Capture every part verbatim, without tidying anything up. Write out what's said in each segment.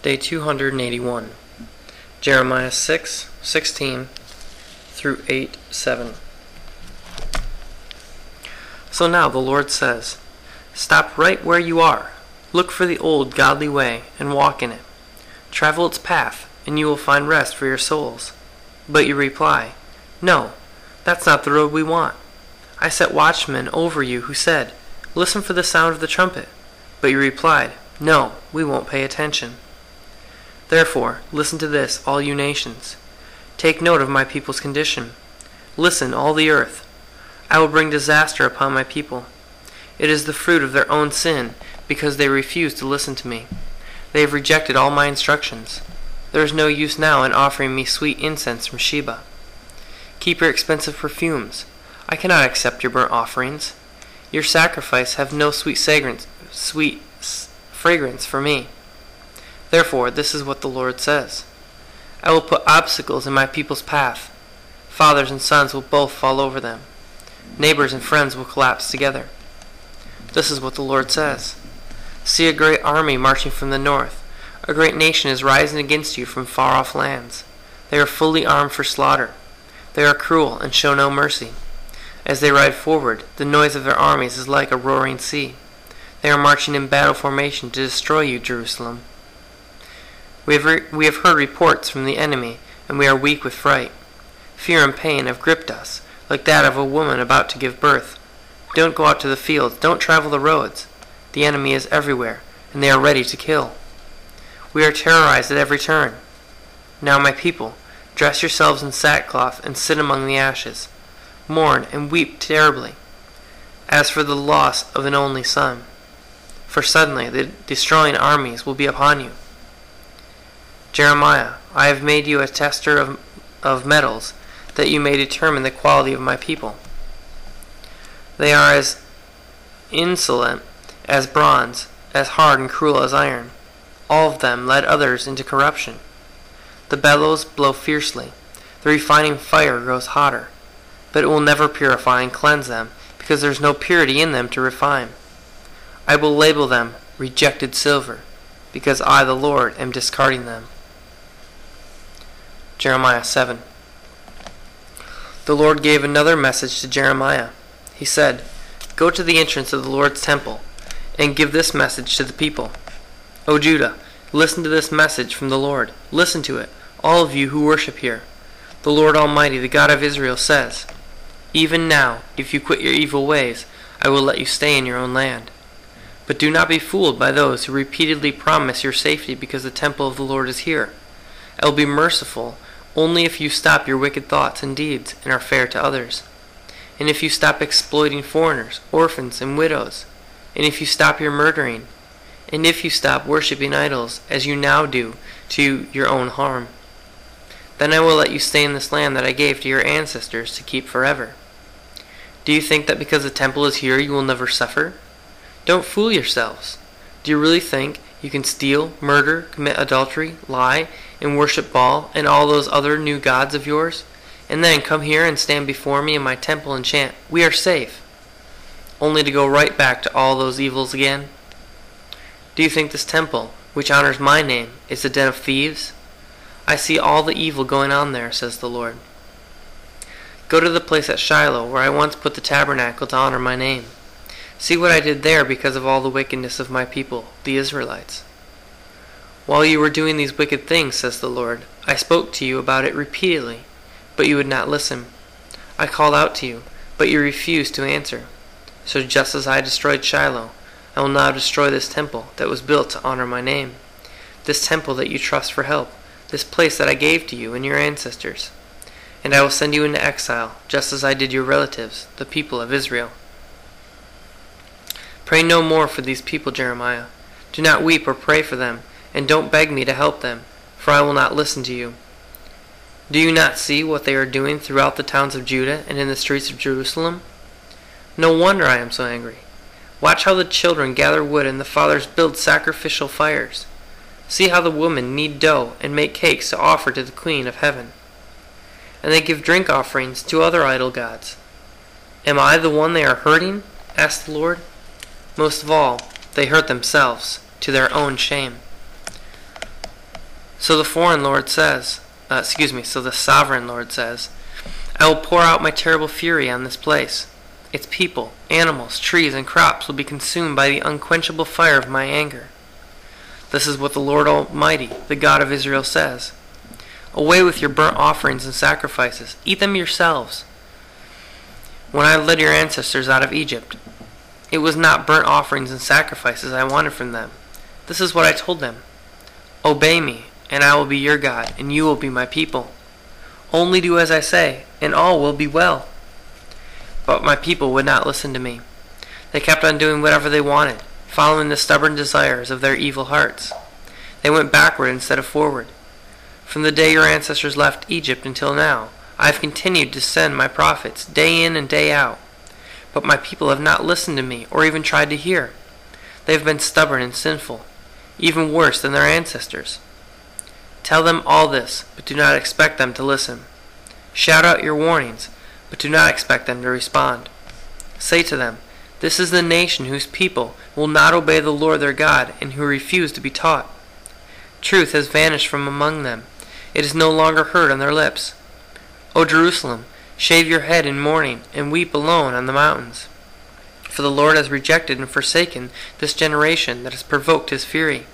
Day two hundred eighty-one. Jeremiah six sixteen through eight seven. So now the Lord says, stop right where you are. Look for the old godly way and walk in it. Travel its path, and you will find rest for your souls. But you reply, no, that's not the road we want. I set watchmen over you who said, listen for the sound of the trumpet. But you replied, no, we won't pay attention. Therefore, listen to this, all you nations. Take note of my people's condition. Listen, all the earth. I will bring disaster upon my people. It is the fruit of their own sin, because they refuse to listen to me. They have rejected all my instructions. There is no use now in offering me sweet incense from Sheba. Keep your expensive perfumes. I cannot accept your burnt offerings. Your sacrifice have no sweet fragrance, sweet fragrance for me. Therefore, this is what the Lord says. I will put obstacles in my people's path. Fathers and sons will both fall over them. Neighbors and friends will collapse together. This is what the Lord says. See a great army marching from the north. A great nation is rising against you from far-off lands. They are fully armed for slaughter. They are cruel and show no mercy. As they ride forward, the noise of their armies is like a roaring sea. They are marching in battle formation to destroy you, Jerusalem. We have, re- we have heard reports from the enemy, and we are weak with fright. Fear and pain have gripped us, like that of a woman about to give birth. Don't go out to the fields, don't travel the roads. The enemy is everywhere, and they are ready to kill. We are terrorized at every turn. Now, my people, dress yourselves in sackcloth and sit among the ashes. Mourn and weep terribly, as for the loss of an only son. For suddenly the destroying armies will be upon you. Jeremiah, I have made you a tester of, of metals, that you may determine the quality of my people. They are as insolent as bronze, as hard and cruel as iron. All of them led others into corruption. The bellows blow fiercely. The refining fire grows hotter. But it will never purify and cleanse them, because there is no purity in them to refine. I will label them rejected silver, because I, the Lord, am discarding them. Jeremiah seven. The Lord gave another message to Jeremiah. He said, go to the entrance of the Lord's temple, and give this message to the people. O Judah, listen to this message from the Lord. Listen to it, all of you who worship here. The Lord Almighty, the God of Israel, says, even now, if you quit your evil ways, I will let you stay in your own land. But do not be fooled by those who repeatedly promise your safety because the temple of the Lord is here. I will be merciful only if you stop your wicked thoughts and deeds and are fair to others. And if you stop exploiting foreigners, orphans, and widows. And if you stop your murdering. And if you stop worshiping idols, as you now do, to your own harm. Then I will let you stay in this land that I gave to your ancestors to keep forever. Do you think that because the temple is here you will never suffer? Don't fool yourselves. Do you really think you can steal, murder, commit adultery, lie, and worship Baal and all those other new gods of yours, and then come here and stand before me in my temple and chant, we are safe, only to go right back to all those evils again? Do you think this temple, which honors my name, is a den of thieves? I see all the evil going on there, says the Lord. Go to the place at Shiloh where I once put the tabernacle to honor my name. See what I did there because of all the wickedness of my people, the Israelites. While you were doing these wicked things, says the Lord, I spoke to you about it repeatedly, but you would not listen. I called out to you, but you refused to answer. So just as I destroyed Shiloh, I will now destroy this temple that was built to honor my name, this temple that you trust for help, this place that I gave to you and your ancestors. And I will send you into exile, just as I did your relatives, the people of Israel. Pray no more for these people, Jeremiah. Do not weep or pray for them, and don't beg me to help them, for I will not listen to you. Do you not see what they are doing throughout the towns of Judah and in the streets of Jerusalem? No wonder I am so angry. Watch how the children gather wood and the fathers build sacrificial fires. See how the women knead dough and make cakes to offer to the Queen of Heaven. And they give drink offerings to other idol gods. Am I the one they are hurting? Asked the Lord. Most of all, they hurt themselves, to their own shame. So the foreign Lord says, uh, excuse me, so the sovereign Lord says, I will pour out my terrible fury on this place. Its people, animals, trees, and crops will be consumed by the unquenchable fire of my anger. This is what the Lord Almighty, the God of Israel, says. Away with your burnt offerings and sacrifices. Eat them yourselves. When I led your ancestors out of Egypt, it was not burnt offerings and sacrifices I wanted from them. This is what I told them. Obey me, and I will be your God, and you will be my people. Only do as I say, and all will be well. But my people would not listen to me. They kept on doing whatever they wanted, following the stubborn desires of their evil hearts. They went backward instead of forward. From the day your ancestors left Egypt until now, I have continued to send my prophets day in and day out. But my people have not listened to me or even tried to hear. They have been stubborn and sinful, even worse than their ancestors. Tell them all this, but do not expect them to listen. Shout out your warnings, but do not expect them to respond. Say to them, this is the nation whose people will not obey the Lord their God and who refuse to be taught. Truth has vanished from among them. It is no longer heard on their lips. O Jerusalem, shave your head in mourning and weep alone on the mountains. For the Lord has rejected and forsaken this generation that has provoked his fury.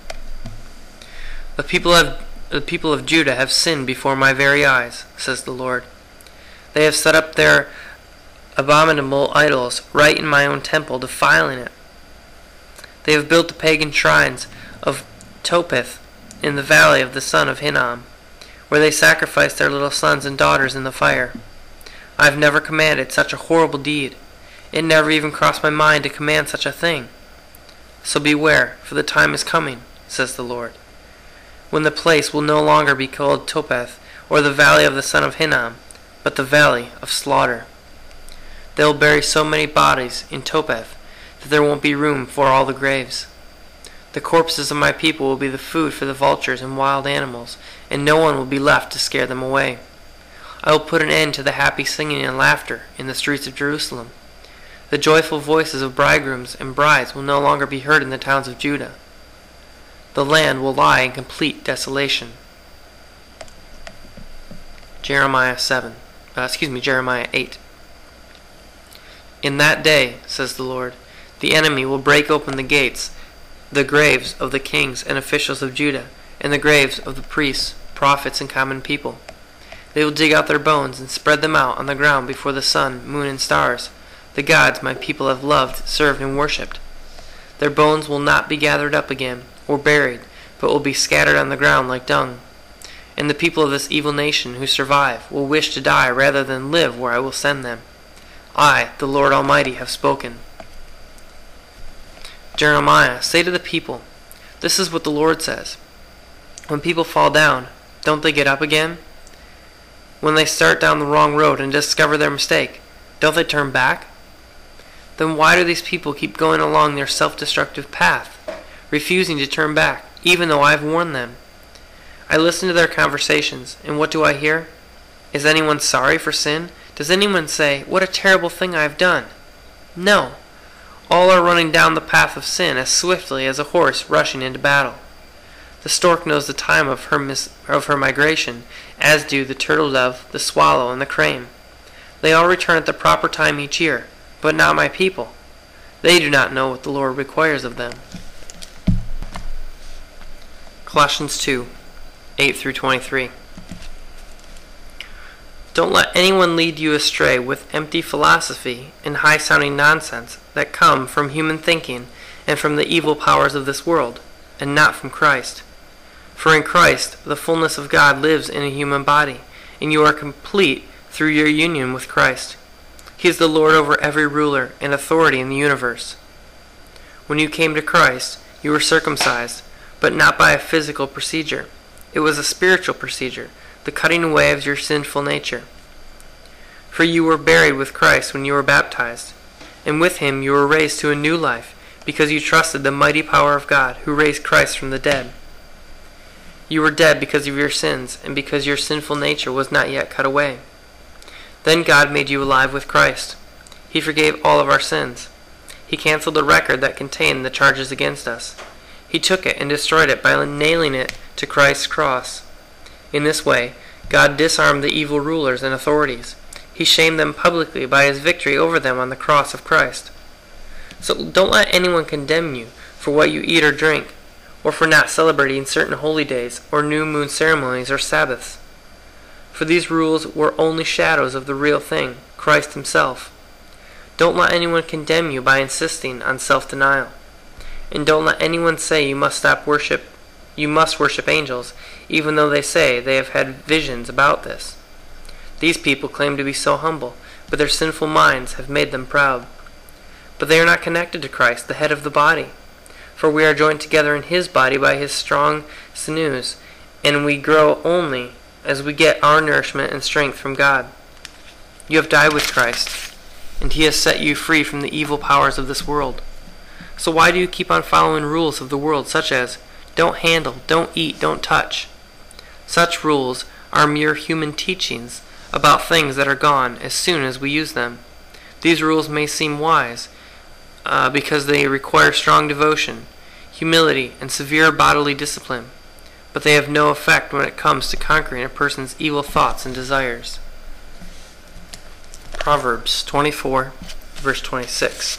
The people of, the people of Judah have sinned before my very eyes, says the Lord. They have set up their abominable idols right in my own temple, defiling it. They have built the pagan shrines of Topeth in the valley of the son of Hinnom, where they sacrificed their little sons and daughters in the fire. I have never commanded such a horrible deed. It never even crossed my mind to command such a thing. So beware, for the time is coming, says the Lord, when the place will no longer be called Topeth, or the valley of the son of Hinnom, but the valley of slaughter. They will bury so many bodies in Topeth that there won't be room for all the graves. The corpses of my people will be the food for the vultures and wild animals, and no one will be left to scare them away. I will put an end to the happy singing and laughter in the streets of Jerusalem. The joyful voices of bridegrooms and brides will no longer be heard in the towns of Judah. The land will lie in complete desolation. Jeremiah seven. Uh, excuse me, Jeremiah eight. In that day, says the Lord, the enemy will break open the gates, the graves of the kings and officials of Judah, and the graves of the priests, prophets, and common people. They will dig out their bones and spread them out on the ground before the sun, moon, and stars, the gods my people have loved, served, and worshipped. Their bones will not be gathered up again, or buried, but will be scattered on the ground like dung. And the people of this evil nation who survive will wish to die rather than live where I will send them. I, the Lord Almighty, have spoken. Jeremiah, say to the people, this is what the Lord says. When people fall down, don't they get up again? When they start down the wrong road and discover their mistake, don't they turn back? Then why do these people keep going along their self-destructive path, refusing to turn back, even though I have warned them? I listen to their conversations, and what do I hear? Is anyone sorry for sin? Does anyone say, what a terrible thing I have done? No. All are running down the path of sin as swiftly as a horse rushing into battle. The stork knows the time of her mis- of her migration, as do the turtle dove, the swallow, and the crane. They all return at the proper time each year, but not my people. They do not know what the Lord requires of them. Colossians two, eight through twenty-three. Don't let anyone lead you astray with empty philosophy and high-sounding nonsense that come from human thinking and from the evil powers of this world, and not from Christ. For in Christ the fullness of God lives in a human body, and you are complete through your union with Christ. He is the Lord over every ruler and authority in the universe. When you came to Christ, you were circumcised, but not by a physical procedure. It was a spiritual procedure, the cutting away of your sinful nature. For you were buried with Christ when you were baptized, and with him you were raised to a new life, because you trusted the mighty power of God who raised Christ from the dead. You were dead because of your sins, and because your sinful nature was not yet cut away. Then God made you alive with Christ. He forgave all of our sins. He canceled the record that contained the charges against us. He took it and destroyed it by nailing it to Christ's cross. In this way, God disarmed the evil rulers and authorities. He shamed them publicly by his victory over them on the cross of Christ. So don't let anyone condemn you for what you eat or drink, or for not celebrating certain holy days, or new moon ceremonies, or Sabbaths. For these rules were only shadows of the real thing, Christ himself. Don't let anyone condemn you by insisting on self-denial. And don't let anyone say you must stop worship, you must worship angels, even though they say they have had visions about this. These people claim to be so humble, but their sinful minds have made them proud. But they are not connected to Christ, the head of the body. For we are joined together in his body by his strong sinews, and we grow only as we get our nourishment and strength from God. You have died with Christ, and he has set you free from the evil powers of this world. So why do you keep on following rules of the world, such as don't handle, don't eat, don't touch? Such rules are mere human teachings about things that are gone as soon as we use them. These rules may seem wise uh, because they require strong devotion, humility, and severe bodily discipline, but they have no effect when it comes to conquering a person's evil thoughts and desires. Proverbs twenty-four, verse twenty-six.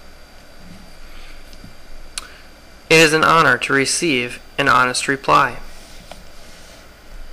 It is an honor to receive an honest reply,